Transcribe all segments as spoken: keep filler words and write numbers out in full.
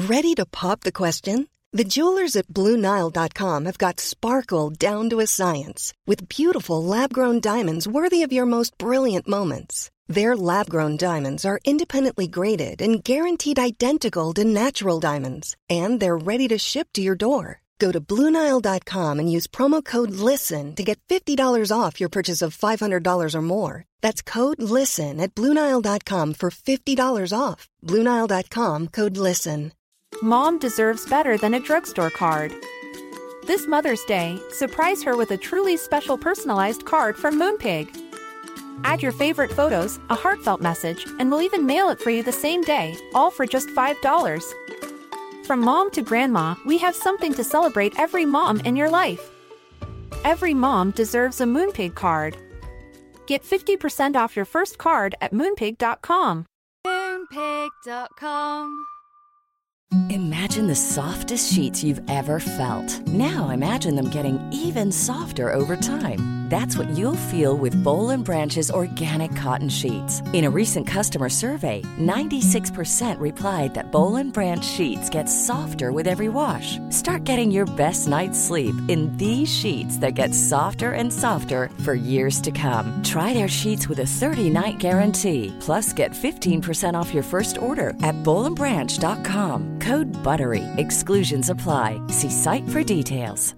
Ready to pop the question? The jewelers at Blue Nile dot com have got sparkle down to a science with beautiful lab-grown diamonds worthy of your most brilliant moments. Their lab-grown diamonds are independently graded and guaranteed identical to natural diamonds, and they're ready to ship to your door. Go to Blue Nile dot com and use promo code LISTEN to get fifty dollars off your purchase of five hundred dollars or more. That's code LISTEN at Blue Nile dot com for fifty dollars off. Blue Nile dot com, code LISTEN. Mom deserves better than a drugstore card. This Mother's Day, surprise her with a truly special personalized card from Moonpig. Add your favorite photos, a heartfelt message, and we'll even mail it for you the same day, all for just five dollars. From mom to grandma, we have something to celebrate every mom in your life. Every mom deserves a Moonpig card. Get fifty percent off your first card at moonpig dot com. moonpig dot com. Imagine the softest sheets you've ever felt. Now imagine them getting even softer over time. That's what you'll feel with Boll and Branch's organic cotton sheets. In a recent customer survey, ninety-six percent replied that Boll and Branch sheets get softer with every wash. Start getting your best night's sleep in these sheets that get softer and softer for years to come. Try their sheets with a thirty-night guarantee. Plus, get fifteen percent off your first order at boll and branch dot com. Code BUTTERY. Exclusions apply. See site for details.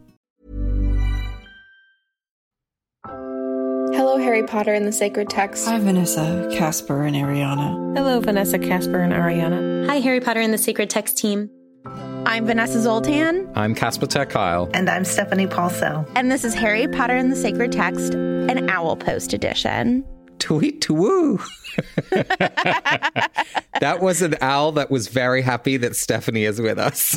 Hello, Harry Potter and the Sacred Text. Hi, Vanessa, Casper, and Ariana. Hello, Vanessa, Casper, and Ariana. Hi, Harry Potter and the Sacred Text team. I'm Vanessa Zoltan. I'm Casper ter Kuile. And I'm Stephanie Paulsell. And this is Harry Potter and the Sacred Text, an Owl Post edition. Tweet to woo. That was an owl that was very happy that Stephanie is with us.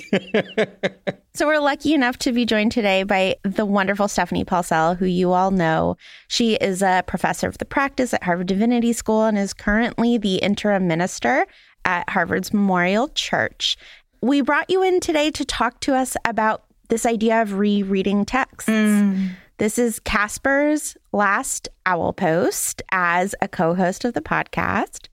So we're lucky enough to be joined today by the wonderful Stephanie Paulsell, who you all know. She is a professor of the practice at Harvard Divinity School and is currently the interim minister at Harvard's Memorial Church. We brought you in today to talk to us about this idea of rereading texts. Mm. This is Casper's last Owl Post as a co-host of the podcast.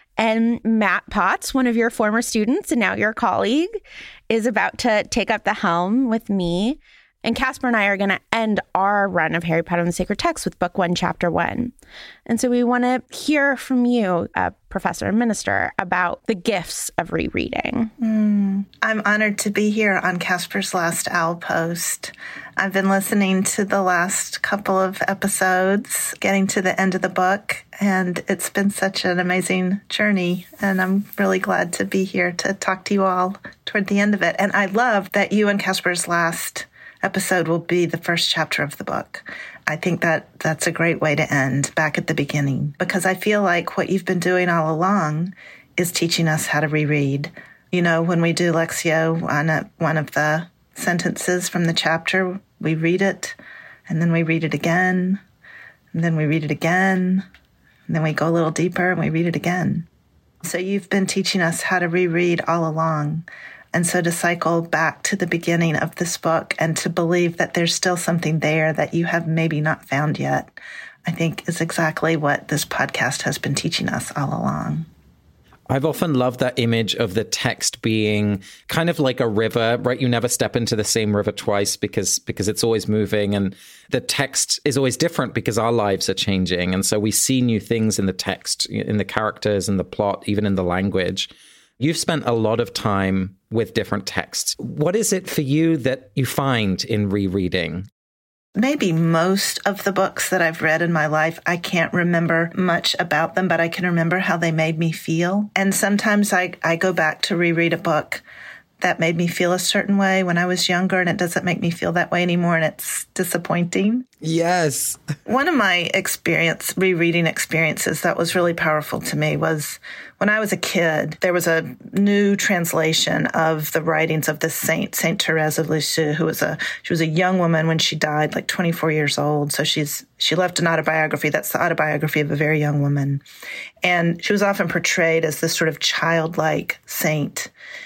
And Matt Potts, one of your former students and now your colleague, is about to take up the helm with me. And Casper and I are going to end our run of Harry Potter and the Sacred Text with Book One, Chapter One. And so we want to hear from you, a professor and minister, about the gifts of rereading. Mm. I'm honored to be here on Casper's last Owl Post. I've been listening to the last couple of episodes, getting to the end of the book, and it's been such an amazing journey. And I'm really glad to be here to talk to you all toward the end of it. And I love that you and Casper's last episode will be the first chapter of the book. I think that that's a great way to end, back at the beginning, because I feel like what you've been doing all along is teaching us how to reread. You know, when we do Lectio on a, one of the sentences from the chapter, we read it, and then we read it again, and then we read it again, and then we go a little deeper and we read it again. So you've been teaching us how to reread all along. And so to cycle back to the beginning of this book and to believe that there's still something there that you have maybe not found yet, I think is exactly what this podcast has been teaching us all along. I've often loved that image of the text being kind of like a river, right? You never step into the same river twice because because it's always moving, and the text is always different because our lives are changing. And so we see new things in the text, in the characters, in the plot, even in the language. You've spent a lot of time with different texts. What is it for you that you find in rereading? Maybe most of the books that I've read in my life, I can't remember much about them, but I can remember how they made me feel. And sometimes I, I go back to reread a book that made me feel a certain way when I was younger, and it doesn't make me feel that way anymore, and it's disappointing. Yes. One of my experience, rereading experiences that was really powerful to me was when I was a kid, there was a new translation of the writings of this saint, Saint Therese of Lisieux, who was a, she was a young woman when she died, like twenty-four years old. So she's, she left an autobiography. That's the autobiography of a very young woman. And she was often portrayed as this sort of childlike saint.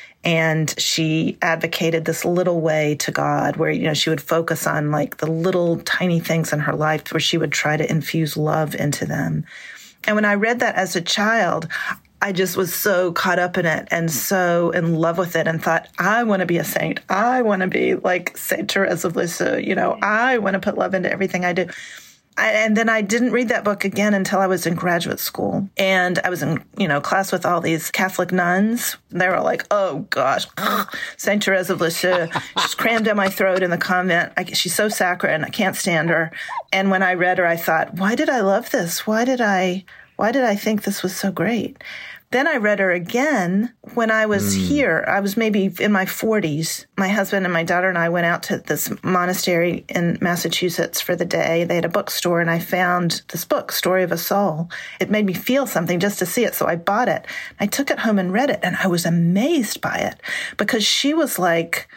And she advocated this little way to God where, you know, she would focus on like the little tiny things in her life where she would try to infuse love into them. And when I read that as a child, I just was so caught up in it and so in love with it and thought, I want to be a saint. I want to be like Saint Therese of Lisieux. You know, I want to put love into everything I do. I, and then I didn't read that book again until I was in graduate school. And I was in, you know, class with all these Catholic nuns. They were like, oh, gosh, Saint Therese of Lisieux. She's crammed down my throat in the convent. I, she's so saccharine. I can't stand her. And when I read her, I thought, why did I love this? Why did I, why did I think this was so great? Then I read her again when I was mm. here. I was maybe in my forties. My husband and my daughter and I went out to this monastery in Massachusetts for the day. They had a bookstore, and I found this book, Story of a Soul. It made me feel something just to see it, so I bought it. I took it home and read it, and I was amazed by it because she was like,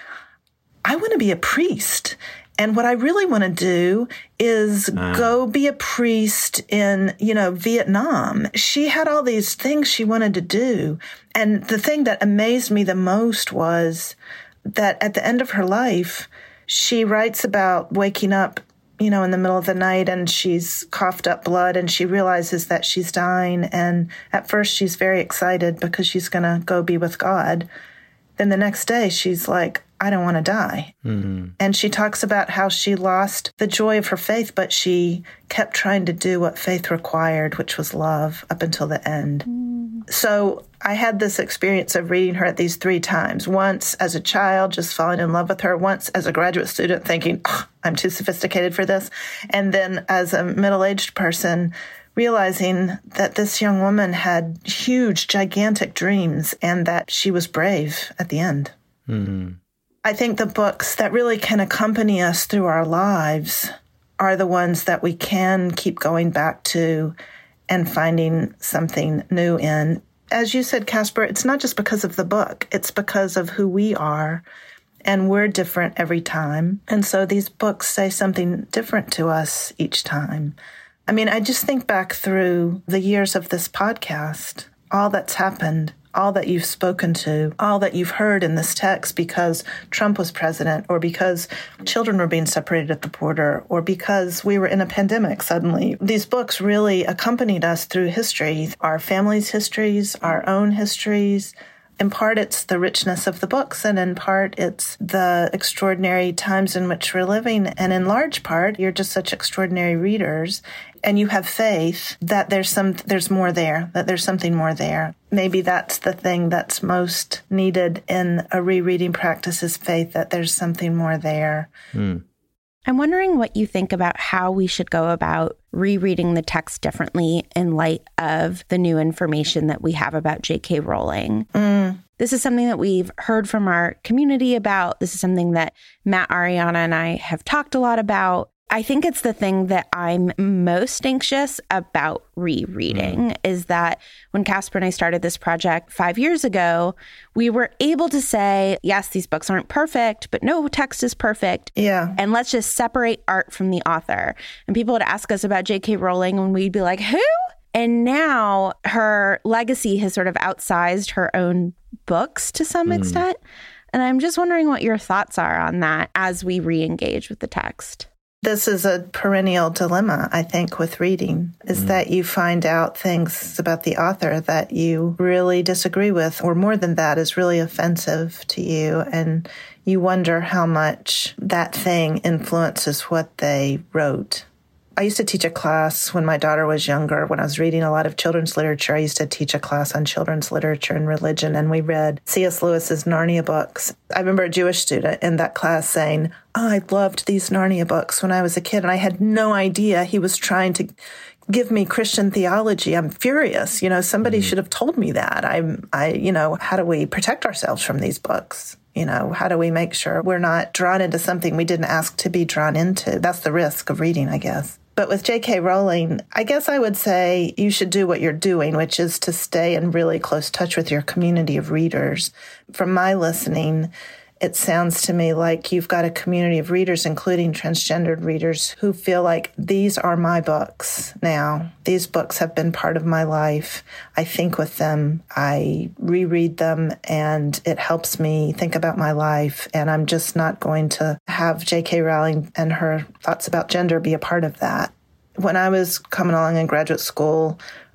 I want to be a priest. And what I really want to do is uh. go be a priest in, you know, Vietnam. She had all these things she wanted to do. And the thing that amazed me the most was that at the end of her life, she writes about waking up, you know, in the middle of the night, and she's coughed up blood, and she realizes that she's dying. And at first she's very excited because she's going to go be with God. Then the next day she's like, I don't want to die. Mm-hmm. And she talks about how she lost the joy of her faith, but she kept trying to do what faith required, which was love, up until the end. Mm. So I had this experience of reading her at these three times. Once as a child, just falling in love with her. Once as a graduate student, thinking, oh, I'm too sophisticated for this. And then as a middle-aged person, realizing that this young woman had huge, gigantic dreams and that she was brave at the end. Mm-hmm. I think the books that really can accompany us through our lives are the ones that we can keep going back to and finding something new in. As you said, Casper, it's not just because of the book. It's because of who we are, and we're different every time. And so these books say something different to us each time. I mean, I just think back through the years of this podcast, all that's happened, all that you've spoken to, all that you've heard in this text because Trump was president, or because children were being separated at the border, or because we were in a pandemic suddenly. These books really accompanied us through history, our families' histories, our own histories. In part, it's the richness of the books, and in part, it's the extraordinary times in which we're living. And in large part, you're just such extraordinary readers, and you have faith that there's some, there's more there, that there's something more there. Maybe that's the thing that's most needed in a rereading practice is faith, that there's something more there. Mm. I'm wondering what you think about how we should go about rereading the text differently in light of the new information that we have about J K Rowling. Mm. This is something that we've heard from our community about. This is something that Matt, Ariana, and I have talked a lot about. I think it's the thing that I'm most anxious about rereading mm. is that when Casper and I started this project five years ago, we were able to say, yes, these books aren't perfect, but no text is perfect. Yeah. And let's just separate art from the author. And people would ask us about J K Rowling and we'd be like, who? And now her legacy has sort of outsized her own books to some mm. extent. And I'm just wondering what your thoughts are on that as we re-engage with the text. This is a perennial dilemma, I think, with reading, is mm. that you find out things about the author that you really disagree with, or more than that, is really offensive to you. And you wonder how much that thing influences what they wrote. I used to teach a class when my daughter was younger. When I was reading a lot of children's literature, I used to teach a class on children's literature and religion, and we read C S Lewis's Narnia books. I remember a Jewish student in that class saying, oh, I loved these Narnia books when I was a kid, and I had no idea he was trying to give me Christian theology. I'm furious. You know, somebody mm-hmm. should have told me that. I'm, I, you know, how do we protect ourselves from these books? You know, how do we make sure we're not drawn into something we didn't ask to be drawn into? That's the risk of reading, I guess. But with J K Rowling, I guess I would say you should do what you're doing, which is to stay in really close touch with your community of readers. From my listening, it sounds to me like you've got a community of readers, including transgendered readers, who feel like these are my books now. These books have been part of my life. I think with them. I reread them, and it helps me think about my life. And I'm just not going to have J K Rowling and her thoughts about gender be a part of that. When I was coming along in graduate school,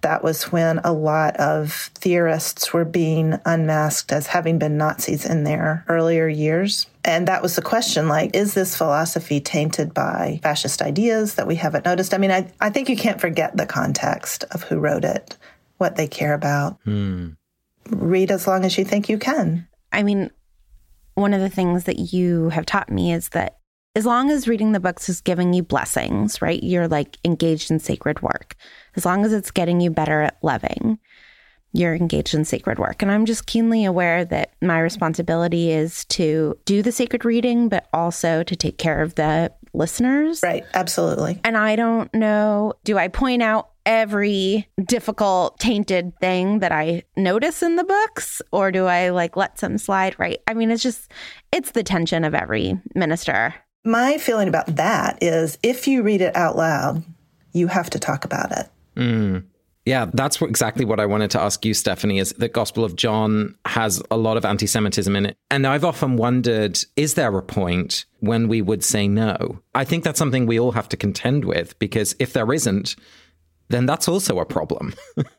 that was when a lot of theorists were being unmasked as having been Nazis in their earlier years. And that was the question, like, is this philosophy tainted by fascist ideas that we haven't noticed? I mean, I, I think you can't forget the context of who wrote it, what they care about. Hmm. Read as long as you think you can. I mean, one of the things that you have taught me is that as long as reading the books is giving you blessings, right? You're like engaged in sacred work. As long as it's getting you better at loving, you're engaged in sacred work. And I'm just keenly aware that my responsibility is to do the sacred reading, but also to take care of the listeners. Right. Absolutely. And I don't know, do I point out every difficult, tainted thing that I notice in the books, or do I like let some slide? Right. I mean, it's just, it's the tension of every minister. My feeling about that is if you read it out loud, you have to talk about it. Mm. Yeah, that's what, exactly what I wanted to ask you, Stephanie, is the Gospel of John has a lot of anti-Semitism in it. And I've often wondered, is there a point when we would say no? I think that's something we all have to contend with, because if there isn't, then that's also a problem.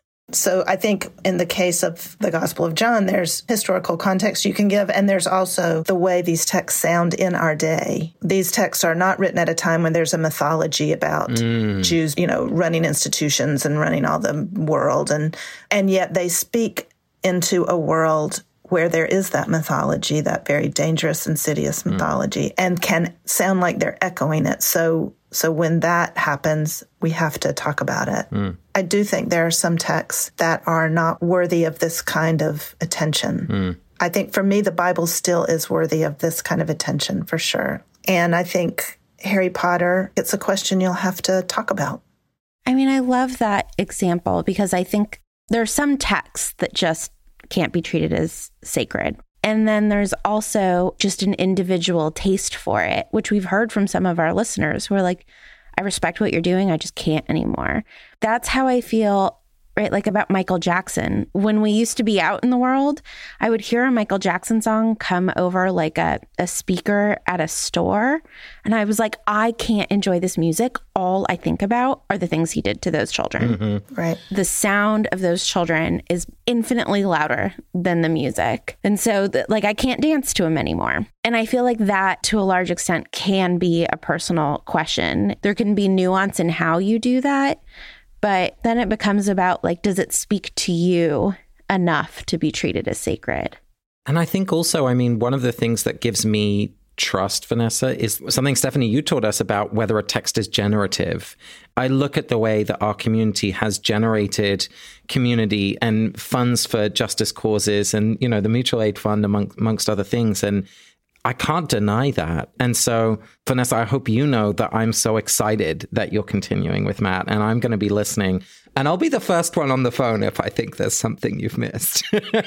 So I think in the case of the Gospel of John, there's historical context you can give, and there's also the way these texts sound in our day. These texts are not written at a time when there's a mythology about mm. Jews, you know, running institutions and running all the world, and and yet they speak into a world where there is that mythology, that very dangerous, insidious mythology, mm. and can sound like they're echoing it. So So when that happens, we have to talk about it. Mm. I do think there are some texts that are not worthy of this kind of attention. Mm. I think for me, the Bible still is worthy of this kind of attention, for sure. And I think Harry Potter, it's a question you'll have to talk about. I mean, I love that example because I think there are some texts that just can't be treated as sacred. And then there's also just an individual taste for it, which we've heard from some of our listeners who are like, I respect what you're doing. I just can't anymore. That's how I feel, right? Like about Michael Jackson. When we used to be out in the world, I would hear a Michael Jackson song come over like a, a speaker at a store. And I was like, I can't enjoy this music. All I think about are the things he did to those children. Mm-hmm. Right. The sound of those children is infinitely louder than the music. And so the, like, I can't dance to him anymore. And I feel like that to a large extent can be a personal question. There can be nuance in how you do that. But then it becomes about, like, does it speak to you enough to be treated as sacred? And I think also, I mean, one of the things that gives me trust, Vanessa, is something, Stephanie, you taught us about whether a text is generative. I look at the way that our community has generated community and funds for justice causes and, you know, the Mutual Aid Fund, among, amongst other things. And I can't deny that. And so, Vanessa, I hope you know that I'm so excited that you're continuing with Matt, and I'm going to be listening. And I'll be the first one on the phone if I think there's something you've missed.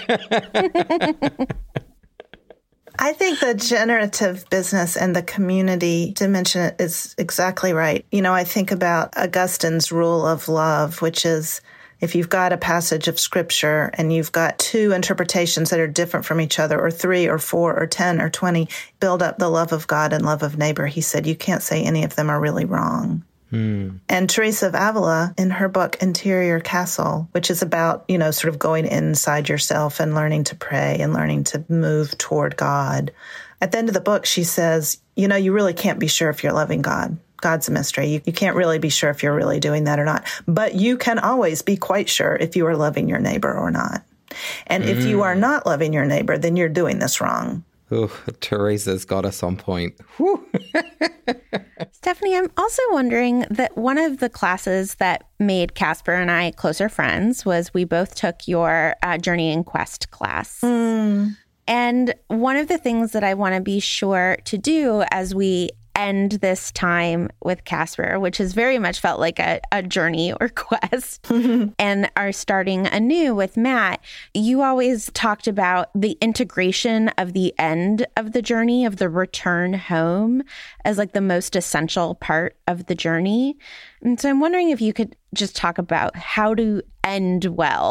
I think the generative business and the community dimension is exactly right. You know, I think about Augustine's rule of love, which is if you've got a passage of scripture and you've got two interpretations that are different from each other, or three or four or ten or twenty, build up the love of God and love of neighbor. He said, you can't say any of them are really wrong. Hmm. And Teresa of Avila, in her book, Interior Castle, which is about, you know, sort of going inside yourself and learning to pray and learning to move toward God. At the end of the book, she says, you know, you really can't be sure if you're loving God. God's a mystery. You, you can't really be sure if you're really doing that or not. But you can always be quite sure if you are loving your neighbor or not. And mm. if you are not loving your neighbor, then you're doing this wrong. Oh, Teresa's got us on point. Stephanie, I'm also wondering that one of the classes that made Casper and I closer friends was we both took your uh, Journey and Quest class. Mm. And one of the things that I want to be sure to do as we end this time with Casper, which has very much felt like a, a journey or quest, and are starting anew with Matt, you always talked about the integration of the end of the journey, of the return home, as like the most essential part of the journey. And so I'm wondering if you could just talk about how to end well.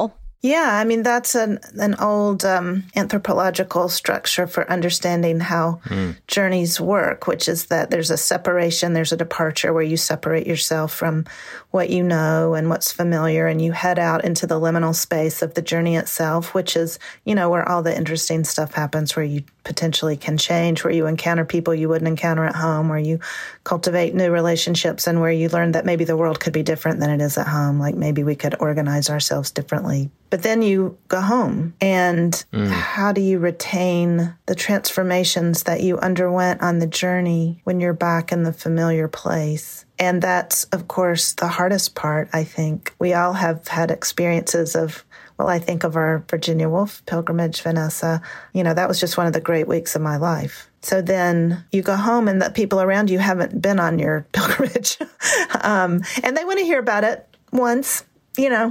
Yeah, I mean, that's an, an old um, anthropological structure for understanding how mm. journeys work, which is that there's a separation, there's a departure where you separate yourself from what you know and what's familiar, and you head out into the liminal space of the journey itself, which is, you know, where all the interesting stuff happens, where you potentially can change, where you encounter people you wouldn't encounter at home, where you cultivate new relationships, and where you learn that maybe the world could be different than it is at home. Like maybe we could organize ourselves differently. But then you go home, and mm. how do you retain the transformations that you underwent on the journey when you're back in the familiar place? And that's, of course, the hardest part, I think. We all have had experiences of, well, I think of our Virginia Woolf pilgrimage, Vanessa. You know, that was just one of the great weeks of my life. So then you go home and the people around you haven't been on your pilgrimage. um, and they want to hear about it once, you know.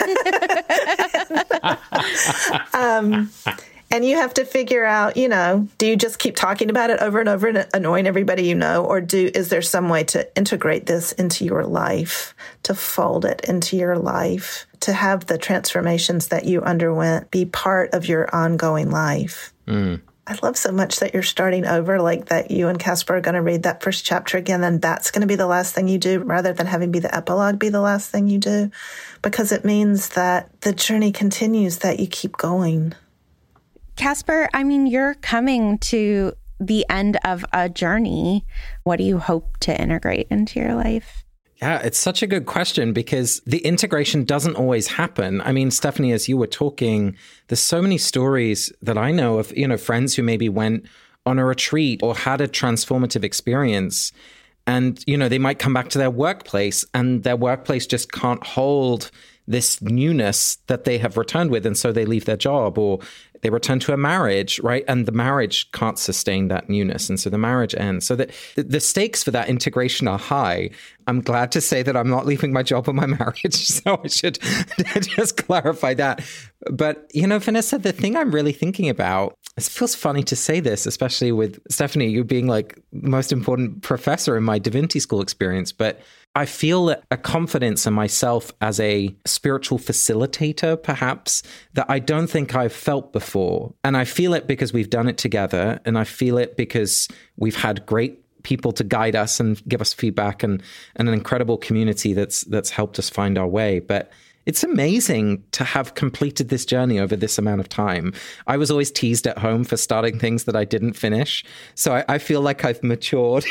um, and you have to figure out, you know, do you just keep talking about it over and over and annoying everybody you know? Or do is there some way to integrate this into your life, to fold it into your life, to have the transformations that you underwent be part of your ongoing life? Mm. I love so much that you're starting over, like that you and Casper are going to read that first chapter again, and that's going to be the last thing you do, rather than having be the epilogue be the last thing you do, because it means that the journey continues, that you keep going. Casper, I mean, you're coming to the end of a journey. What do you hope to integrate into your life? Yeah, it's such a good question, because the integration doesn't always happen. I mean, Stephanie, as you were talking, there's so many stories that I know of, you know, friends who maybe went on a retreat or had a transformative experience. And, you know, they might come back to their workplace and their workplace just can't hold this newness that they have returned with. And so they leave their job, or they return to a marriage, right? And the marriage can't sustain that newness. And so the marriage ends. So that the stakes for that integration are high. I'm glad to say that I'm not leaving my job or my marriage. So I should just clarify that. But, you know, Vanessa, the thing I'm really thinking about, it feels funny to say this, especially with Stephanie, you being like the most important professor in my divinity school experience. But I feel a confidence in myself as a spiritual facilitator, perhaps, that I don't think I've felt before. And I feel it because we've done it together. And I feel it because we've had great people to guide us and give us feedback, and, and an incredible community that's that's helped us find our way. But it's amazing to have completed this journey over this amount of time. I was always teased at home for starting things that I didn't finish. So I, I feel like I've matured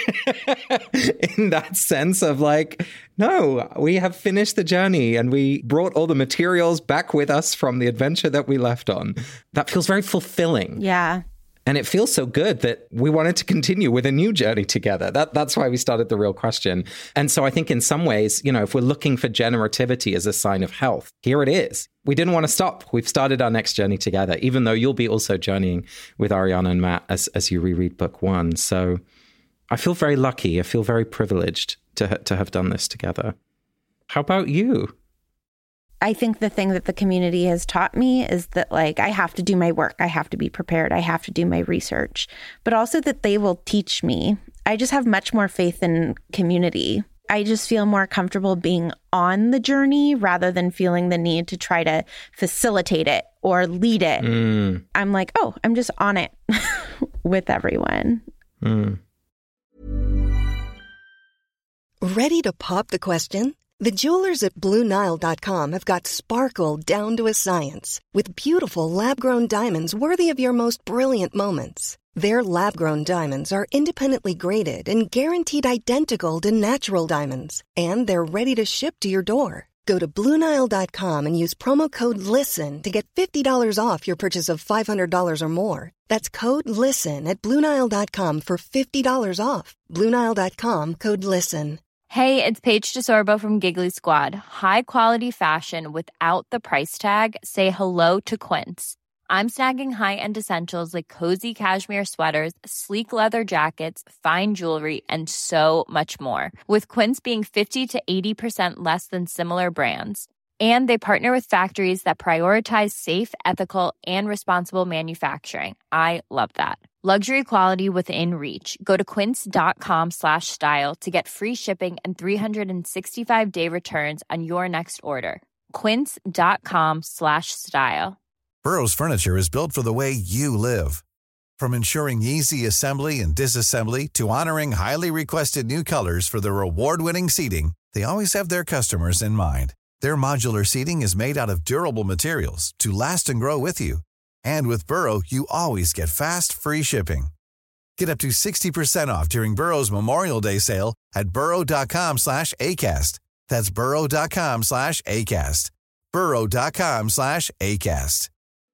in that sense of like, no, we have finished the journey and we brought all the materials back with us from the adventure that we left on. That feels very fulfilling. Yeah. And it feels so good that we wanted to continue with a new journey together. That That's why we started The Real Question. And so I think in some ways, you know, if we're looking for generativity as a sign of health, here it is. We didn't want to stop. We've started our next journey together, even though you'll be also journeying with Ariana and Matt as, as you reread book one. So I feel very lucky. I feel very privileged to, to have done this together. How about you? I think the thing that the community has taught me is that, like, I have to do my work. I have to be prepared. I have to do my research, but also that they will teach me. I just have much more faith in community. I just feel more comfortable being on the journey rather than feeling the need to try to facilitate it or lead it. Mm. I'm like, oh, I'm just on it with everyone. Mm. Ready to pop the question? The jewelers at Blue Nile dot com have got sparkle down to a science with beautiful lab-grown diamonds worthy of your most brilliant moments. Their lab-grown diamonds are independently graded and guaranteed identical to natural diamonds, and they're ready to ship to your door. Go to Blue Nile dot com and use promo code LISTEN to get fifty dollars off your purchase of five hundred dollars or more. That's code LISTEN at Blue Nile dot com for fifty dollars off. Blue Nile dot com, code LISTEN. Hey, it's Paige DeSorbo from Giggly Squad. High quality fashion without the price tag. Say hello to Quince. I'm snagging high-end essentials like cozy cashmere sweaters, sleek leather jackets, fine jewelry, and so much more. With Quince being fifty to eighty percent less than similar brands. And they partner with factories that prioritize safe, ethical, and responsible manufacturing. I love that. Luxury quality within reach. Go to quince.com slash style to get free shipping and three sixty-five day returns on your next order. quince.com slash style. Burrow's furniture is built for the way you live. From ensuring easy assembly and disassembly to honoring highly requested new colors for their award-winning seating, they always have their customers in mind. Their modular seating is made out of durable materials to last and grow with you. And with Burrow, you always get fast, free shipping. Get up to sixty percent off during Burrow's Memorial Day sale at burrow.com slash ACAST. That's burrow.com slash ACAST. burrow.com slash ACAST.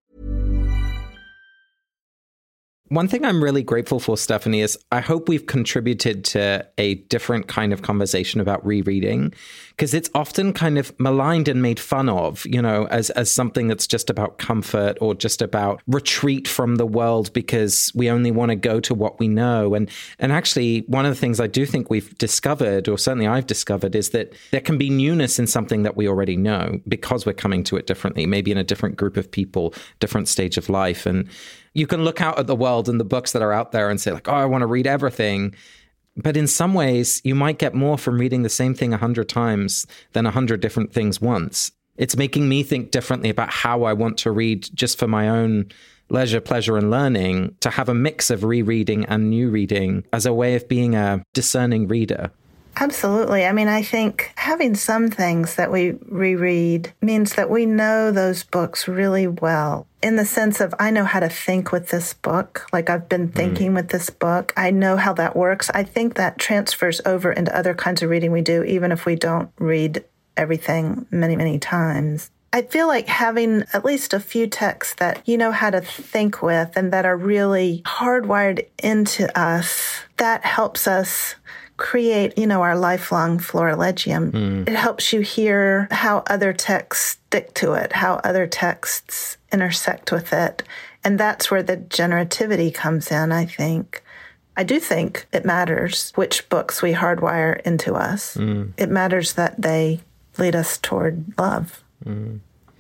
One thing I'm really grateful for, Stephanie, is I hope we've contributed to a different kind of conversation about rereading, because it's often kind of maligned and made fun of, you know, as, as something that's just about comfort or just about retreat from the world because we only want to go to what we know. And, and actually, one of the things I do think we've discovered, or certainly I've discovered, is that there can be newness in something that we already know because we're coming to it differently, maybe in a different group of people, different stage of life. And you can look out at the world and the books that are out there and say, like, oh, I want to read everything. But in some ways, you might get more from reading the same thing a hundred times than a hundred different things once. It's making me think differently about how I want to read just for my own leisure, pleasure, and learning, to have a mix of rereading and new reading as a way of being a discerning reader. Absolutely. I mean, I think having some things that we reread means that we know those books really well, in the sense of, I know how to think with this book. Like, I've been thinking mm. with this book. I know how that works. I think that transfers over into other kinds of reading we do, even if we don't read everything many, many times. I feel like having at least a few texts that you know how to think with and that are really hardwired into us, that helps us create, you know, our lifelong florilegium. Mm. It helps you hear how other texts stick to it, how other texts intersect with it. And that's where the generativity comes in, I think. I do think it matters which books we hardwire into us. Mm. It matters that they lead us toward love. Mm.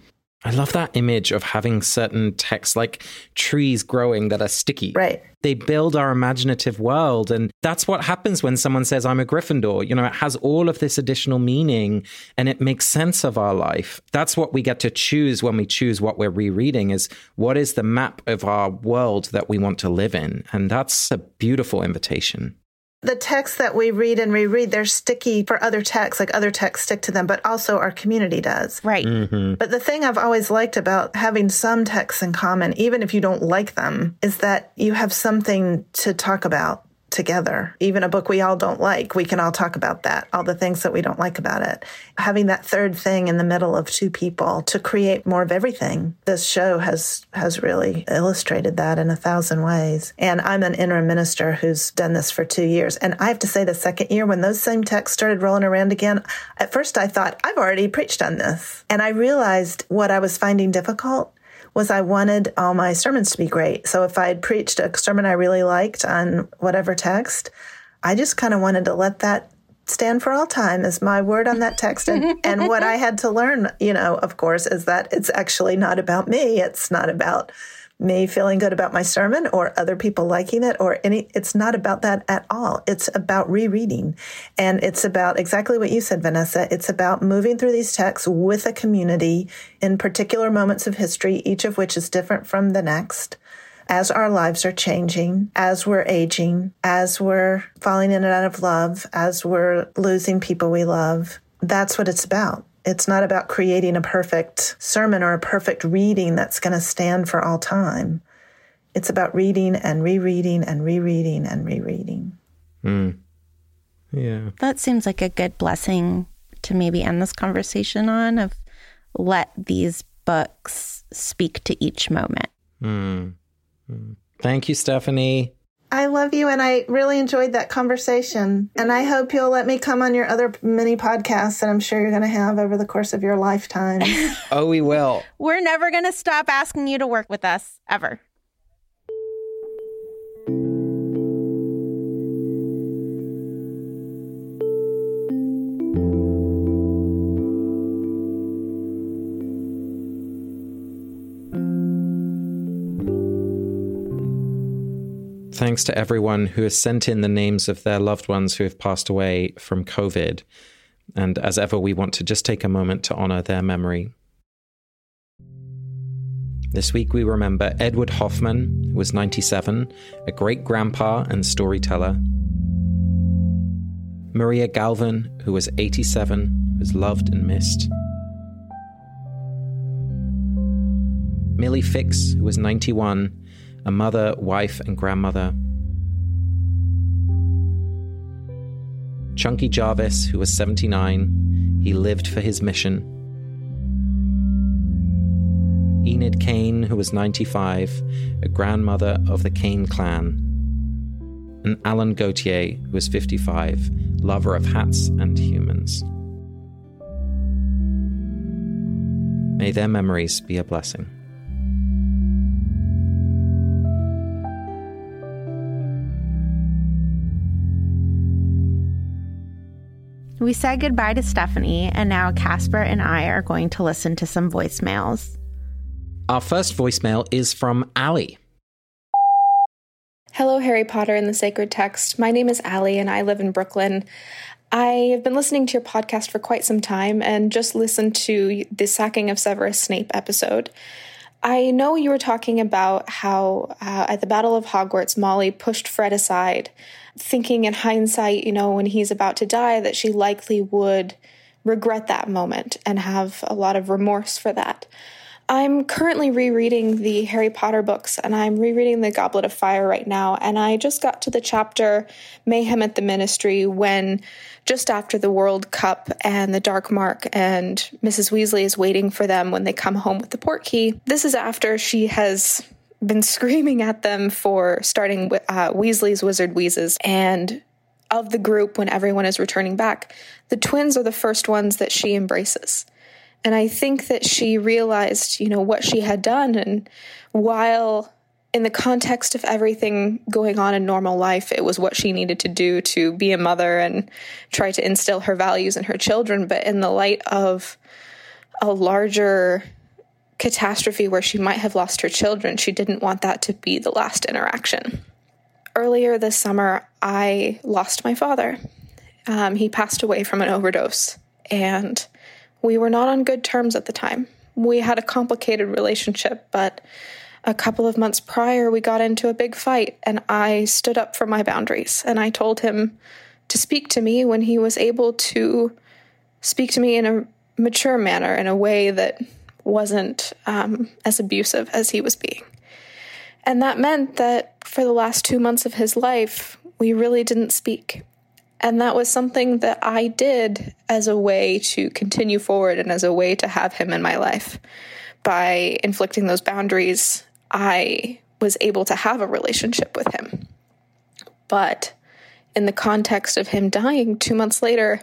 I love that image of having certain texts like trees growing that are sticky. Right. They build our imaginative world. And that's what happens when someone says, I'm a Gryffindor. You know, it has all of this additional meaning and it makes sense of our life. That's what we get to choose when we choose what we're rereading, is what is the map of our world that we want to live in. And that's a beautiful invitation. The texts that we read and reread, they're sticky for other texts, like other texts stick to them, but also our community does. Right. Mm-hmm. But the thing I've always liked about having some texts in common, even if you don't like them, is that you have something to talk about together. Even a book we all don't like, we can all talk about that, all the things that we don't like about it. Having that third thing in the middle of two people to create more of everything. This show has has really illustrated that in a thousand ways. And I'm an interim minister who's done this for two years. And I have to say, the second year, when those same texts started rolling around again, at first I thought, I've already preached on this. And I realized what I was finding difficult was I wanted all my sermons to be great. So if I had preached a sermon I really liked on whatever text, I just kind of wanted to let that stand for all time as my word on that text. And, and what I had to learn, you know, of course, is that it's actually not about me. It's not about me feeling good about my sermon or other people liking it or any, it's not about that at all. It's about rereading. And it's about exactly what you said, Vanessa. It's about moving through these texts with a community in particular moments of history, each of which is different from the next, as our lives are changing, as we're aging, as we're falling in and out of love, as we're losing people we love. That's what it's about. It's not about creating a perfect sermon or a perfect reading that's going to stand for all time. It's about reading and rereading and rereading and rereading. Mm. Yeah. That seems like a good blessing to maybe end this conversation on, of let these books speak to each moment. Mm. Mm. Thank you, Stephanie. I love you, and I really enjoyed that conversation. And I hope you'll let me come on your other mini podcasts that I'm sure you're going to have over the course of your lifetime. Oh, we will. We're never going to stop asking you to work with us, ever. Thanks to everyone who has sent in the names of their loved ones who have passed away from COVID. And as ever, we want to just take a moment to honor their memory. This week we remember Edward Hoffman, who was ninety-seven, a great-grandpa and storyteller. Maria Galvin, who was eighty-seven, who was loved and missed. Millie Fix, who was ninety-one, a mother, wife, and grandmother. Chunky Jarvis, who was seventy-nine, he lived for his mission. Enid Kane, who was ninety-five, a grandmother of the Kane clan. And Alan Gautier, who was fifty-five, lover of hats and humans. May their memories be a blessing. We said goodbye to Stephanie, and now Casper and I are going to listen to some voicemails. Our first voicemail is from Allie. Hello, Harry Potter and the Sacred Text. My name is Allie, and I live in Brooklyn. I have been listening to your podcast for quite some time and just listened to the Sacking of Severus Snape episode. I know you were talking about how uh, at the Battle of Hogwarts, Molly pushed Fred aside, thinking in hindsight, you know, when he's about to die, that she likely would regret that moment and have a lot of remorse for that. I'm currently rereading the Harry Potter books, and I'm rereading The Goblet of Fire right now, and I just got to the chapter Mayhem at the Ministry when, just after the World Cup and the Dark Mark, and Missus Weasley is waiting for them when they come home with the Portkey. This is after she has been screaming at them for starting uh, Weasley's Wizard Wheezes, and of the group, when everyone is returning back, the twins are the first ones that she embraces. And I think that she realized, you know, what she had done. And while in the context of everything going on in normal life, it was what she needed to do to be a mother and try to instill her values in her children. But in the light of a larger catastrophe where she might have lost her children, she didn't want that to be the last interaction. Earlier this summer, I lost my father. Um, he passed away from an overdose. And we were not on good terms at the time. We had a complicated relationship, but a couple of months prior, we got into a big fight, and I stood up for my boundaries, and I told him to speak to me when he was able to speak to me in a mature manner, in a way that wasn't um, as abusive as he was being. And that meant that for the last two months of his life, we really didn't speak. And that was something that I did as a way to continue forward and as a way to have him in my life. By inflicting those boundaries, I was able to have a relationship with him. But in the context of him dying two months later,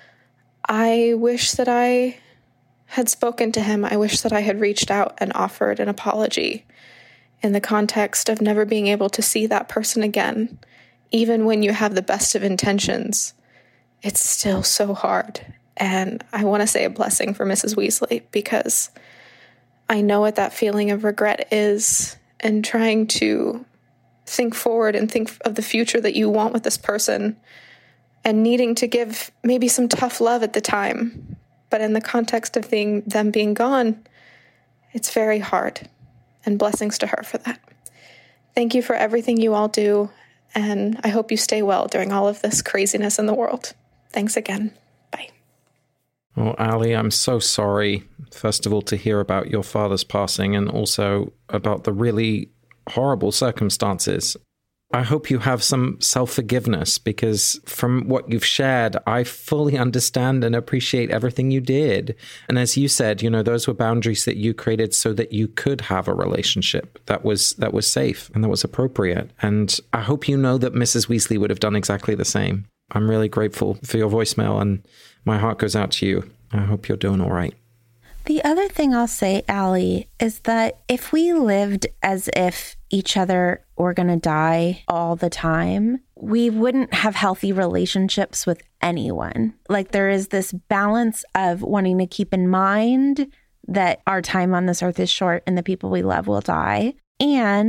I wish that I had spoken to him. I wish that I had reached out and offered an apology in the context of never being able to see that person again. Even when you have the best of intentions, it's still so hard. And I want to say a blessing for Missus Weasley, because I know what that feeling of regret is, and trying to think forward and think of the future that you want with this person, and needing to give maybe some tough love at the time. But in the context of being, them being gone, it's very hard. And blessings to her for that. Thank you for everything you all do. And I hope you stay well during all of this craziness in the world. Thanks again. Bye. Oh, Allie, I'm so sorry, first of all, to hear about your father's passing, and also about the really horrible circumstances. I hope you have some self-forgiveness, because from what you've shared, I fully understand and appreciate everything you did. And as you said, you know, those were boundaries that you created so that you could have a relationship that was that was safe and that was appropriate. And I hope you know that Missus Weasley would have done exactly the same. I'm really grateful for your voicemail, and my heart goes out to you. I hope you're doing all right. The other thing I'll say, Allie, is that if we lived as if each other were going to die all the time, we wouldn't have healthy relationships with anyone. Like, there is this balance of wanting to keep in mind that our time on this earth is short and the people we love will die, and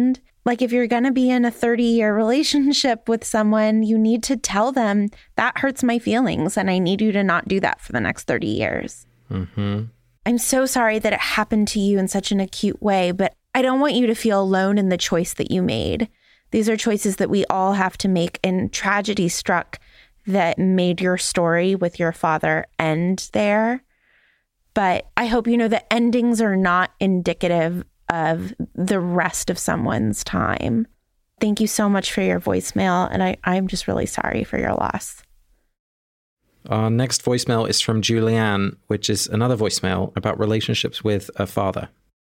Like, if you're going to be in a thirty-year relationship with someone, you need to tell them, that hurts my feelings, and I need you to not do that for the next thirty years. Mm-hmm. I'm so sorry that it happened to you in such an acute way, but I don't want you to feel alone in the choice that you made. These are choices that we all have to make, and tragedy struck that made your story with your father end there. But I hope you know that endings are not indicative of the rest of someone's time. Thank you so much for your voicemail, and I, I'm just really sorry for your loss. Our next voicemail is from Julianne, which is another voicemail about relationships with a father.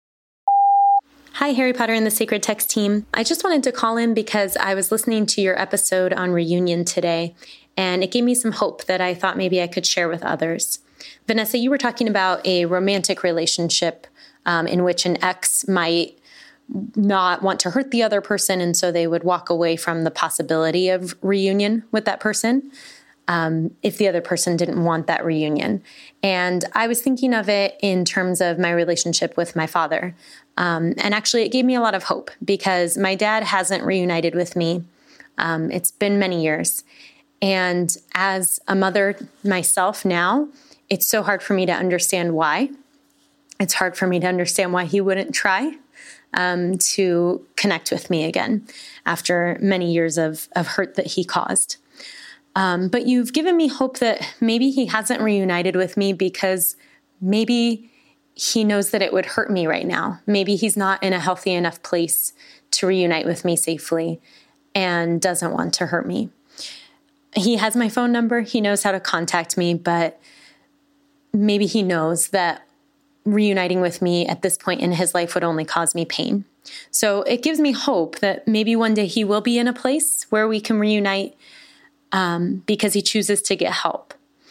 Hi, Harry Potter and the Sacred Text team. I just wanted to call in because I was listening to your episode on reunion today, and it gave me some hope that I thought maybe I could share with others. Vanessa, you were talking about a romantic relationship um, in which an ex might not want to hurt the other person, and so they would walk away from the possibility of reunion with that person um, if the other person didn't want that reunion. And I was thinking of it in terms of my relationship with my father. Um, and actually, it gave me a lot of hope because my dad hasn't reunited with me. Um, it's been many years. And as a mother myself now, it's so hard for me to understand why. It's hard for me to understand why he wouldn't try um, to connect with me again after many years of, of hurt that he caused. Um, but you've given me hope that maybe he hasn't reunited with me because maybe he knows that it would hurt me right now. Maybe he's not in a healthy enough place to reunite with me safely and doesn't want to hurt me. He has my phone number. He knows how to contact me, but maybe he knows that reuniting with me at this point in his life would only cause me pain. So it gives me hope that maybe one day he will be in a place where we can reunite um, because he chooses to get help.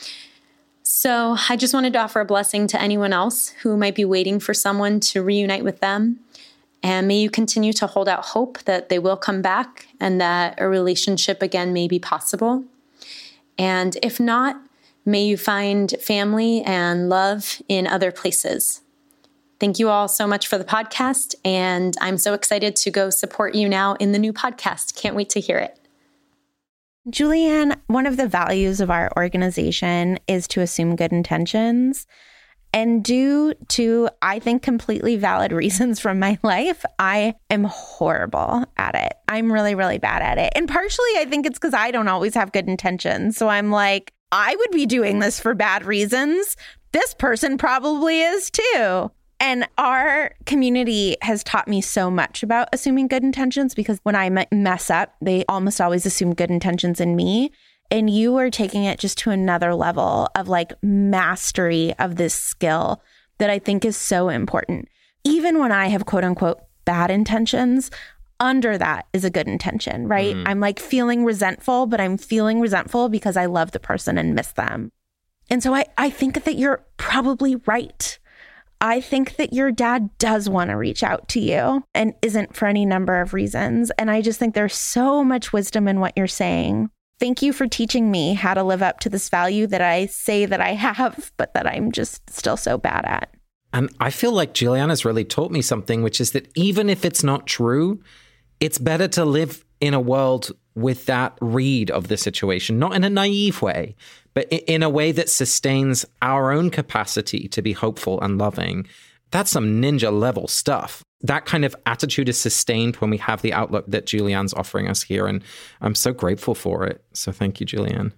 So I just wanted to offer a blessing to anyone else who might be waiting for someone to reunite with them. And may you continue to hold out hope that they will come back and that a relationship again may be possible. And if not, may you find family and love in other places. Thank you all so much for the podcast. And I'm so excited to go support you now in the new podcast. Can't wait to hear it. Julianne, one of the values of our organization is to assume good intentions. And due to, I think, completely valid reasons from my life, I am horrible at it. I'm really, really bad at it. And partially, I think it's because I don't always have good intentions. So I'm like, I would be doing this for bad reasons. This person probably is too. And our community has taught me so much about assuming good intentions because when I mess up, they almost always assume good intentions in me. And you are taking it just to another level of like mastery of this skill that I think is so important. Even when I have quote unquote bad intentions, under that is a good intention, right? Mm. I'm like feeling resentful, but I'm feeling resentful because I love the person and miss them. And so I, I think that you're probably right. I think that your dad does want to reach out to you and isn't for any number of reasons. And I just think there's so much wisdom in what you're saying. Thank you for teaching me how to live up to this value that I say that I have, but that I'm just still so bad at. And I feel like Juliana's really taught me something, which is that even if it's not true, it's better to live in a world with that read of the situation, not in a naive way, but in a way that sustains our own capacity to be hopeful and loving. That's some ninja level stuff. That kind of attitude is sustained when we have the outlook that Julianne's offering us here. And I'm so grateful for it. So thank you, Julianne.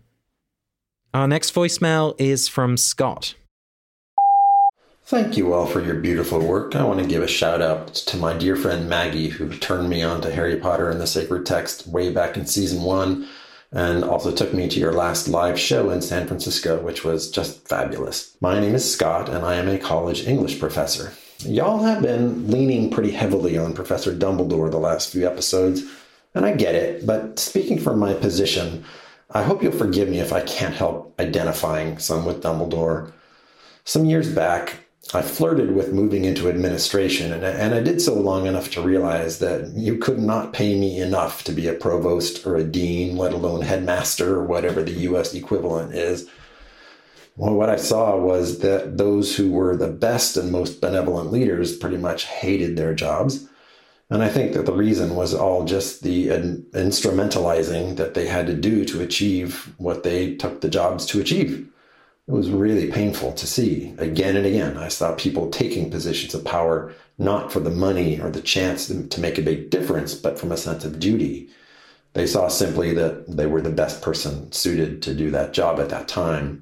Our next voicemail is from Scott. Thank you all for your beautiful work. I want to give a shout out to my dear friend Maggie, who turned me on to Harry Potter and the Sacred Text way back in season one, and also took me to your last live show in San Francisco, which was just fabulous. My name is Scott, and I am a college English professor. Y'all have been leaning pretty heavily on Professor Dumbledore the last few episodes, and I get it, but speaking from my position, I hope you'll forgive me if I can't help identifying some with Dumbledore. Some years back, I flirted with moving into administration, and, and I did so long enough to realize that you could not pay me enough to be a provost or a dean, let alone headmaster or whatever the U S equivalent is. Well, what I saw was that those who were the best and most benevolent leaders pretty much hated their jobs, And I think that the reason was all just the instrumentalizing that they had to do to achieve what they took the jobs to achieve. It was really painful to see again and again. I saw people taking positions of power, not for the money or the chance to make a big difference, but from a sense of duty. They saw simply that they were the best person suited to do that job at that time.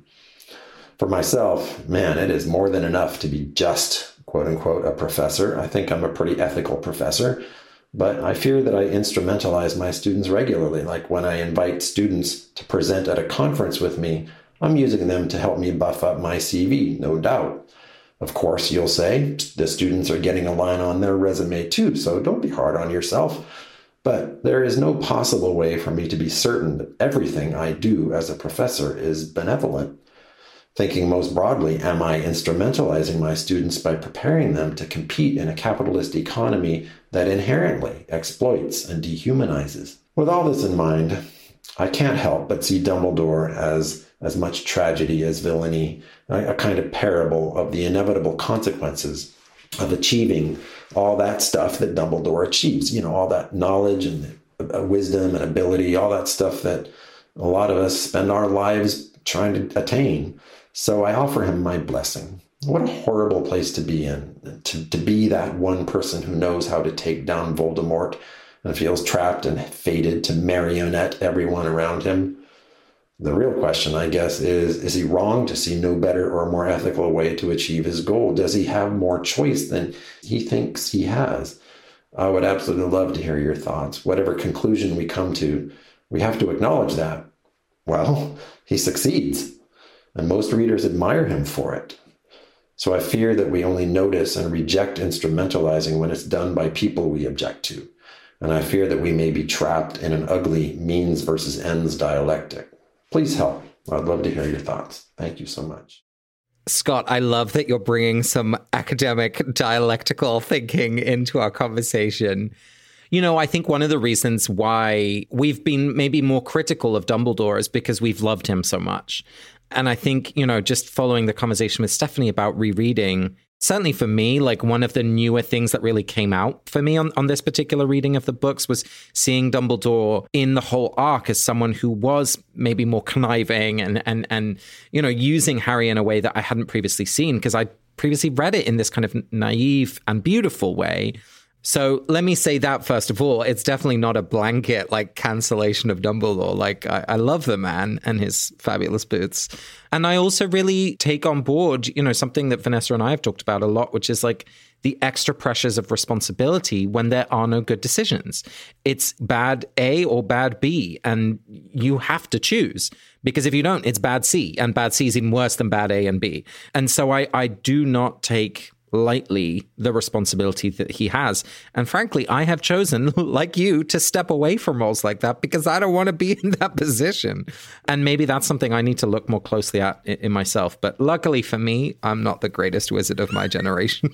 For myself, man, it is more than enough to be just, quote unquote, a professor. I think I'm a pretty ethical professor, but I fear that I instrumentalize my students regularly. Like when I invite students to present at a conference with me, I'm using them to help me buff up my C V, no doubt. Of course, you'll say, the students are getting a line on their resume too, so don't be hard on yourself. But there is no possible way for me to be certain that everything I do as a professor is benevolent. Thinking most broadly, am I instrumentalizing my students by preparing them to compete in a capitalist economy that inherently exploits and dehumanizes? With all this in mind, I can't help but see Dumbledore as as much tragedy as villainy, a, a kind of parable of the inevitable consequences of achieving all that stuff that Dumbledore achieves. You know, all that knowledge and uh, wisdom and ability, all that stuff that a lot of us spend our lives trying to attain. So I offer him my blessing. What a horrible place to be in, to, to be that one person who knows how to take down Voldemort and feels trapped and fated to marionette everyone around him. The real question, I guess, is, is he wrong to see no better or more ethical way to achieve his goal? Does he have more choice than he thinks he has? I would absolutely love to hear your thoughts. Whatever conclusion we come to, we have to acknowledge that, well, he succeeds. And most readers admire him for it. So I fear that we only notice and reject instrumentalizing when it's done by people we object to. And I fear that we may be trapped in an ugly means versus ends dialectic. Please help. I'd love to hear your thoughts. Thank you so much. Scott, I love that you're bringing some academic dialectical thinking into our conversation. You know, I think one of the reasons why we've been maybe more critical of Dumbledore is because we've loved him so much. And I think, you know, just following the conversation with Stephanie about rereading, certainly for me, like one of the newer things that really came out for me on, on this particular reading of the books was seeing Dumbledore in the whole arc as someone who was maybe more conniving and, and, and you know, using Harry in a way that I hadn't previously seen because I previously read it in this kind of naive and beautiful way. So let me say that, first of all, it's definitely not a blanket like cancellation of Dumbledore. Like I, I love the man and his fabulous boots. And I also really take on board, you know, something that Vanessa and I have talked about a lot, which is like the extra pressures of responsibility when there are no good decisions. It's bad A or bad B, and you have to choose. Because if you don't, it's bad C, and bad C is even worse than bad A and B. And so I, I do not take lightly the responsibility that he has. And frankly, I have chosen, like you, to step away from roles like that because I don't want to be in that position. And maybe that's something I need to look more closely at in myself. But luckily for me, I'm not the greatest wizard of my generation.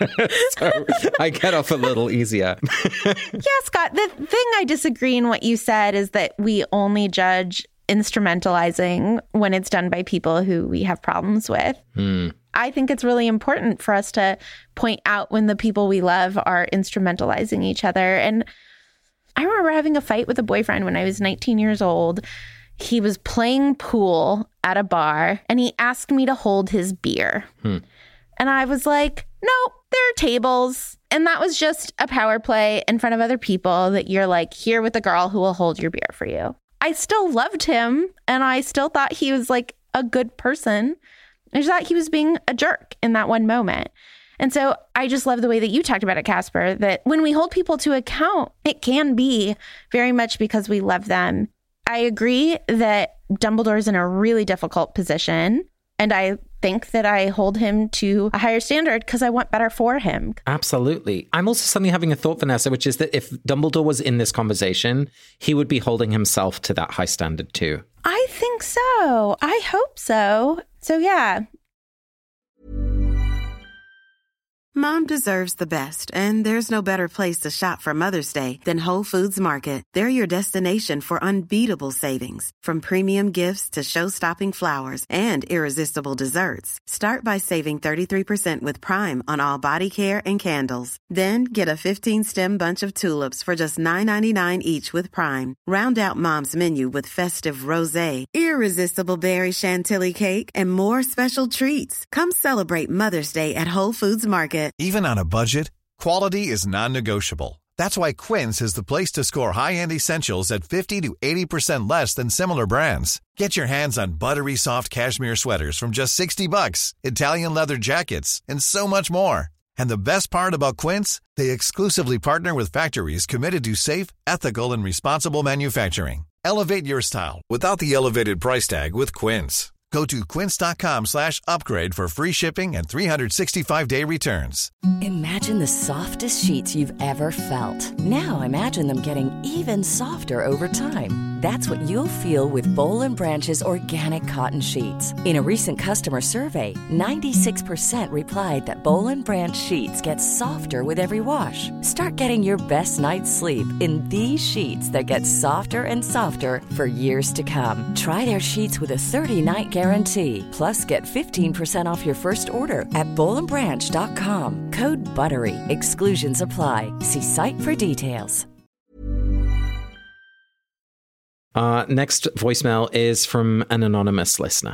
So I get off a little easier. Yeah, Scott, the thing I disagree in what you said is that we only judge instrumentalizing when it's done by people who we have problems with. Hmm. I think it's really important for us to point out when the people we love are instrumentalizing each other. And I remember having a fight with a boyfriend when I was nineteen years old. He was playing pool at a bar and he asked me to hold his beer. Hmm. And I was like, no, there are tables. And that was just a power play in front of other people that you're like, here with the girl who will hold your beer for you. I still loved him and I still thought he was like a good person. I just thought he was being a jerk in that one moment. And so I just love the way that you talked about it, Casper, that when we hold people to account, it can be very much because we love them. I agree that Dumbledore is in a really difficult position. And I think that I hold him to a higher standard because I want better for him. Absolutely. I'm also suddenly having a thought, Vanessa, which is that if Dumbledore was in this conversation, he would be holding himself to that high standard too. I think so. I hope so. So, yeah. Mom deserves the best, and there's no better place to shop for Mother's Day than Whole Foods Market. They're your destination for unbeatable savings, from premium gifts to show-stopping flowers and irresistible desserts. Start by saving thirty-three percent with Prime on all body care and candles. Then get a fifteen-stem bunch of tulips for just nine ninety-nine each with Prime. Round out Mom's menu with festive rosé, irresistible berry chantilly cake, and more special treats. Come celebrate Mother's Day at Whole Foods Market. Even on a budget, quality is non-negotiable. That's why Quince is the place to score high-end essentials at fifty to eighty percent less than similar brands. Get your hands on buttery soft cashmere sweaters from just sixty bucks, Italian leather jackets, and so much more. And the best part about Quince, they exclusively partner with factories committed to safe, ethical, and responsible manufacturing. Elevate your style without the elevated price tag with Quince. Go to quince.com slash upgrade for free shipping and three sixty-five day returns. Imagine the softest sheets you've ever felt. Now imagine them getting even softer over time. That's what you'll feel with Boll and Branch's organic cotton sheets. In a recent customer survey, ninety-six percent replied that Boll and Branch sheets get softer with every wash. Start getting your best night's sleep in these sheets that get softer and softer for years to come. Try their sheets with a thirty-night guarantee. Plus, get fifteen percent off your first order at boll and branch dot com. Code BUTTERY. Exclusions apply. See site for details. Uh, next voicemail is from an anonymous listener.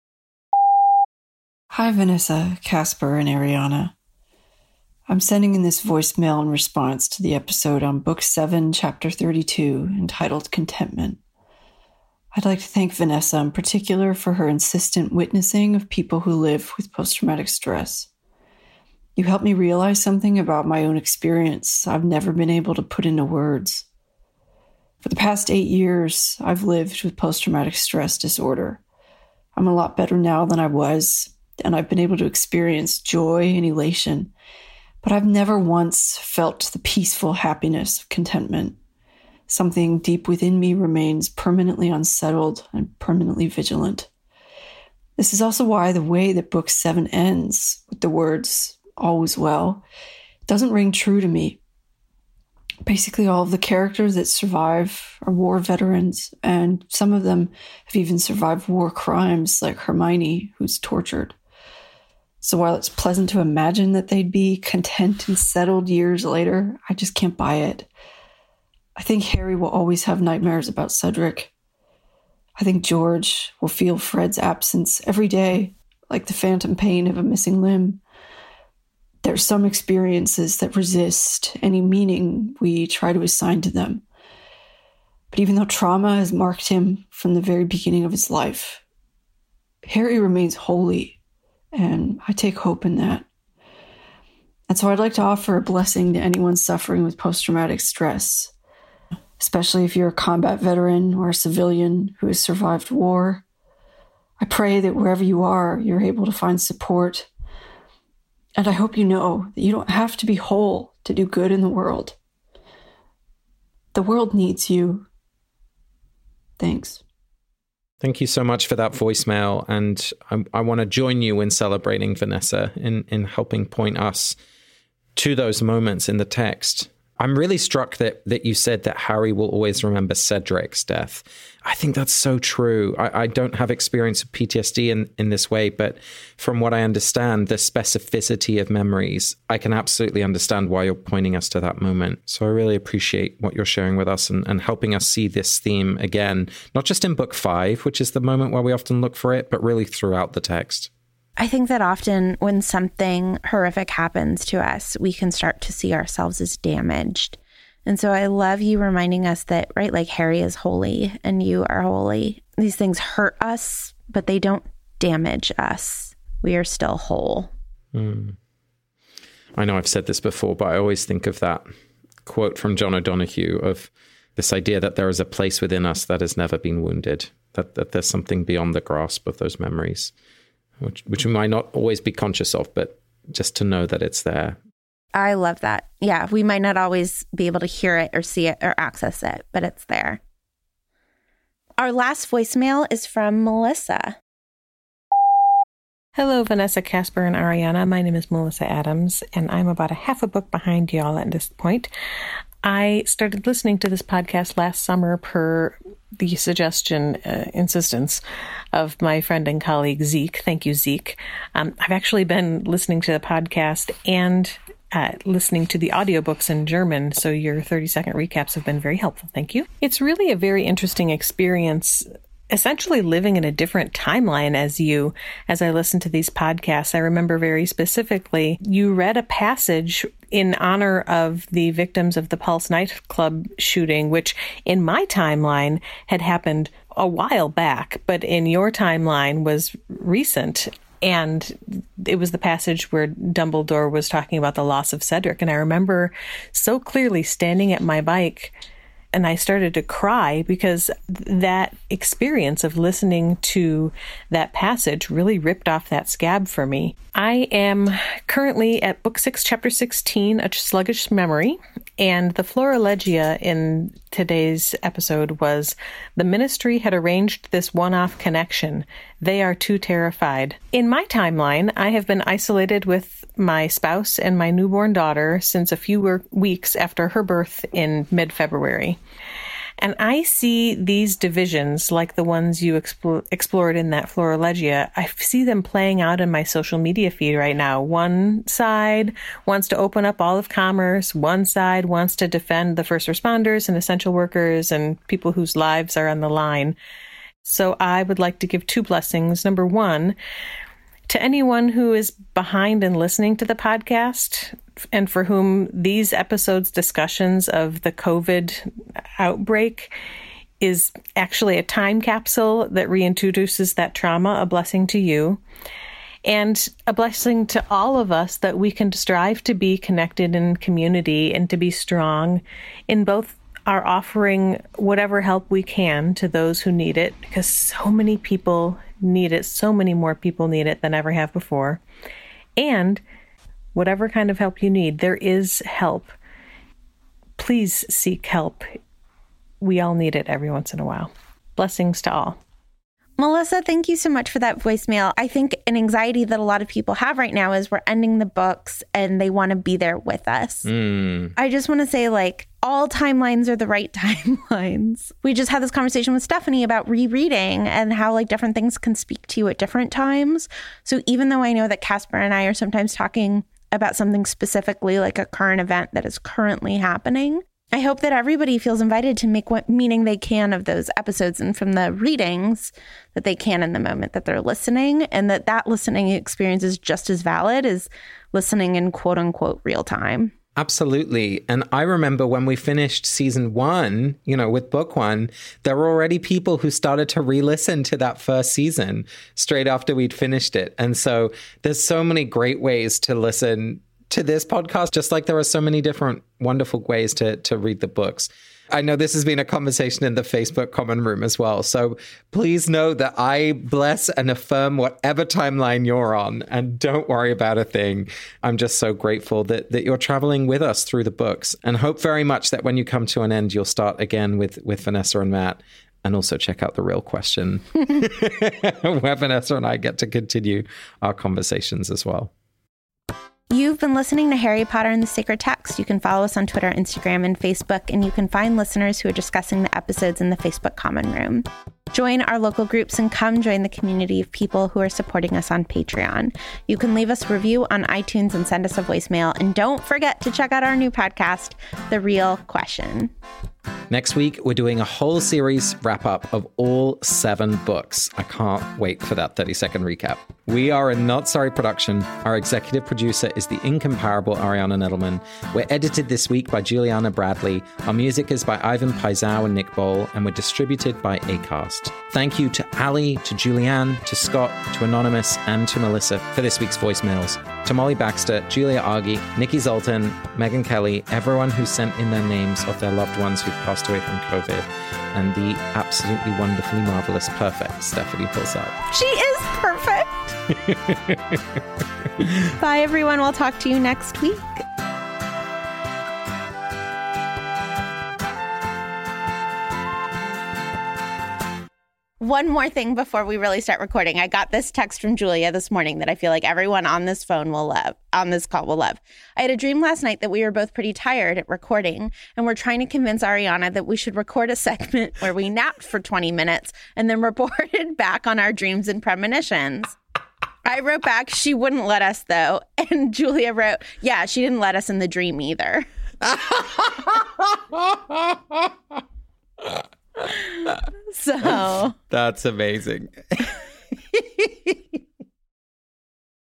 Hi, Vanessa, Casper, and Ariana. I'm sending in this voicemail in response to the episode on Book seven, Chapter thirty-two, entitled Contentment. I'd like to thank Vanessa in particular for her insistent witnessing of people who live with post-traumatic stress. You helped me realize something about my own experience I've never been able to put into words. For the past eight years, I've lived with post-traumatic stress disorder. I'm a lot better now than I was, and I've been able to experience joy and elation, but I've never once felt the peaceful happiness of contentment. Something deep within me remains permanently unsettled and permanently vigilant. This is also why the way that Book seven ends, with the words, "all is well," doesn't ring true to me. Basically, all of the characters that survive are war veterans, and some of them have even survived war crimes, like Hermione, who's tortured. So while it's pleasant to imagine that they'd be content and settled years later, I just can't buy it. I think Harry will always have nightmares about Cedric. I think George will feel Fred's absence every day, like the phantom pain of a missing limb. There are some experiences that resist any meaning we try to assign to them. But even though trauma has marked him from the very beginning of his life, Harry remains holy, and I take hope in that. And so I'd like to offer a blessing to anyone suffering with post-traumatic stress, especially if you're a combat veteran or a civilian who has survived war. I pray that wherever you are, you're able to find support. And I hope you know that you don't have to be whole to do good in the world. The world needs you. Thanks. Thank you so much for that voicemail. And I, I want to join you in celebrating Vanessa, in, in helping point us to those moments in the text. I'm really struck that that you said that Harry will always remember Cedric's death. I think that's so true. I, I don't have experience of P T S D in, in this way, but from what I understand, the specificity of memories, I can absolutely understand why you're pointing us to that moment. So I really appreciate what you're sharing with us and, and helping us see this theme again, not just in book five, which is the moment where we often look for it, but really throughout the text. I think that often when something horrific happens to us, we can start to see ourselves as damaged. And so I love you reminding us that, right, like Harry is holy and you are holy. These things hurt us, but they don't damage us. We are still whole. Mm. I know I've said this before, but I always think of that quote from John O'Donoghue of this idea that there is a place within us that has never been wounded, that, that there's something beyond the grasp of those memories. Which, which we might not always be conscious of, but just to know that it's there. I love that. Yeah, we might not always be able to hear it or see it or access it, but it's there. Our last voicemail is from Melissa. Hello, Vanessa, Casper, and Ariana. My name is Melissa Adams, and I'm about a half a book behind y'all at this point. I started listening to this podcast last summer per the suggestion, uh, insistence of my friend and colleague, Zeke. Thank you, Zeke. Um, I've actually been listening to the podcast and uh, listening to the audiobooks in German, so your thirty-second recaps have been very helpful. Thank you. It's really a very interesting experience, essentially living in a different timeline as you, as I listen to these podcasts. I remember very specifically, you read a passage in honor of the victims of the Pulse nightclub shooting, which in my timeline had happened a while back, but in your timeline was recent. And it was the passage where Dumbledore was talking about the loss of Cedric. And I remember so clearly standing at my bike and I started to cry because that experience of listening to that passage really ripped off that scab for me. I am currently at book six, chapter sixteen, A Sluggish Memory. And the Florilegia in today's episode was, the ministry had arranged this one-off connection. They are too terrified. In my timeline, I have been isolated with my spouse and my newborn daughter since a few weeks after her birth in mid-February. And I see these divisions, like the ones you expo- explored in that Florilegia, I see them playing out in my social media feed right now. One side wants to open up all of commerce. One side wants to defend the first responders and essential workers and people whose lives are on the line. So I would like to give two blessings. Number one, to anyone who is behind in listening to the podcast and for whom these episodes' discussions of the COVID outbreak is actually a time capsule that reintroduces that trauma, a blessing to you. And a blessing to all of us that we can strive to be connected in community and to be strong in both our offering whatever help we can to those who need it, because so many people need it, so many more people need it than ever have before. And whatever kind of help you need, there is help. Please seek help. We all need it every once in a while. Blessings to all. Melissa, thank you so much for that voicemail. I think an anxiety that a lot of people have right now is we're ending the books and they want to be there with us. Mm. I just want to say, like, all timelines are the right timelines. We just had this conversation with Stephanie about rereading and how, like, different things can speak to you at different times. So even though I know that Casper and I are sometimes talking about something specifically, like a current event that is currently happening, I hope that everybody feels invited to make what meaning they can of those episodes and from the readings that they can in the moment that they're listening, and that that listening experience is just as valid as listening in quote unquote real time. Absolutely. And I remember when we finished season one, you know, with book one, there were already people who started to re-listen to that first season straight after we'd finished it. And so there's so many great ways to listen to this podcast, just like there are so many different wonderful ways to to read the books. I know this has been a conversation in the Facebook common room as well. So please know that I bless and affirm whatever timeline you're on, and don't worry about a thing. I'm just so grateful that that you're traveling with us through the books, and hope very much that when you come to an end, you'll start again with, with Vanessa and Matt. And also check out The Real Question, where Vanessa and I get to continue our conversations as well. You've been listening to Harry Potter and the Sacred Text. You can follow us on Twitter, Instagram, and Facebook, and you can find listeners who are discussing the episodes in the Facebook Common Room. Join our local groups and come join the community of people who are supporting us on Patreon. You can leave us a review on iTunes and send us a voicemail. And don't forget to check out our new podcast, The Real Question. Next week, we're doing a whole series wrap-up of all seven books. I can't wait for that thirty-second recap. We are a Not Sorry production. Our executive producer is the incomparable Ariana Nettleman. We're edited this week by Juliana Bradley. Our music is by Ivan Paisau and Nick Bowl, and we're distributed by Acast. Thank you to Ali, to Julianne, to Scott, to Anonymous, and to Melissa for this week's voicemails. To Molly Baxter, Julia Argy, Nikki Zoltan, Megan Kelly, everyone who sent in their names of their loved ones who've passed away from COVID, and the absolutely wonderfully marvelous, perfect Stephanie Pulsell. She is perfect. Bye, everyone. We'll talk to you next week. One more thing before we really start recording. I got this text from Julia this morning that I feel like everyone on this phone will love, on this call will love. I had a dream last night that we were both pretty tired at recording, and we're trying to convince Ariana that we should record a segment where we napped for twenty minutes and then reported back on our dreams and premonitions. I wrote back, she wouldn't let us, though. And Julia wrote, yeah, she didn't let us in the dream either. So that's amazing.